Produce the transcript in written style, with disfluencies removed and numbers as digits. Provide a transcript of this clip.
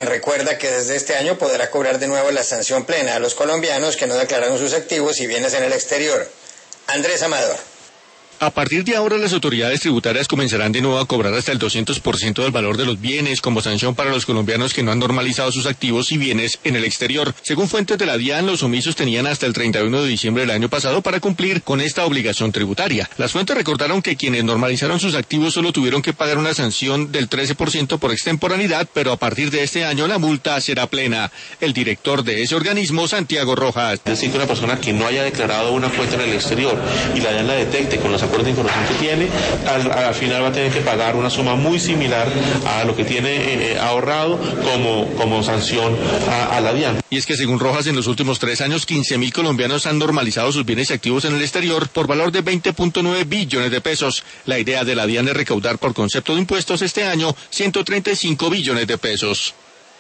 Recuerda que desde este año podrá cobrar de nuevo la sanción plena a los colombianos que no declararon sus activos y bienes en el exterior. Andrés Amador. A partir de ahora, las autoridades tributarias comenzarán de nuevo a cobrar hasta el 200% del valor de los bienes como sanción para los colombianos que no han normalizado sus activos y bienes en el exterior. Según fuentes de la DIAN, los omisos tenían hasta el 31 de diciembre del año pasado para cumplir con esta obligación tributaria. Las fuentes recordaron que quienes normalizaron sus activos solo tuvieron que pagar una sanción del 13% por extemporaneidad, pero a partir de este año la multa será plena. El director de ese organismo, Santiago Rojas. Es decir, que una persona que no haya declarado una cuenta en el exterior y la DIAN la detecte con los acuerdos de información que tiene, al final va a tener que pagar una suma muy similar a lo que tiene ahorrado como sanción a la DIAN. Y es que según Rojas, en los últimos 3 años, 15.000 colombianos han normalizado sus bienes y activos en el exterior por valor de 20.9 billones de pesos. La idea de la DIAN es recaudar por concepto de impuestos este año 135 billones de pesos.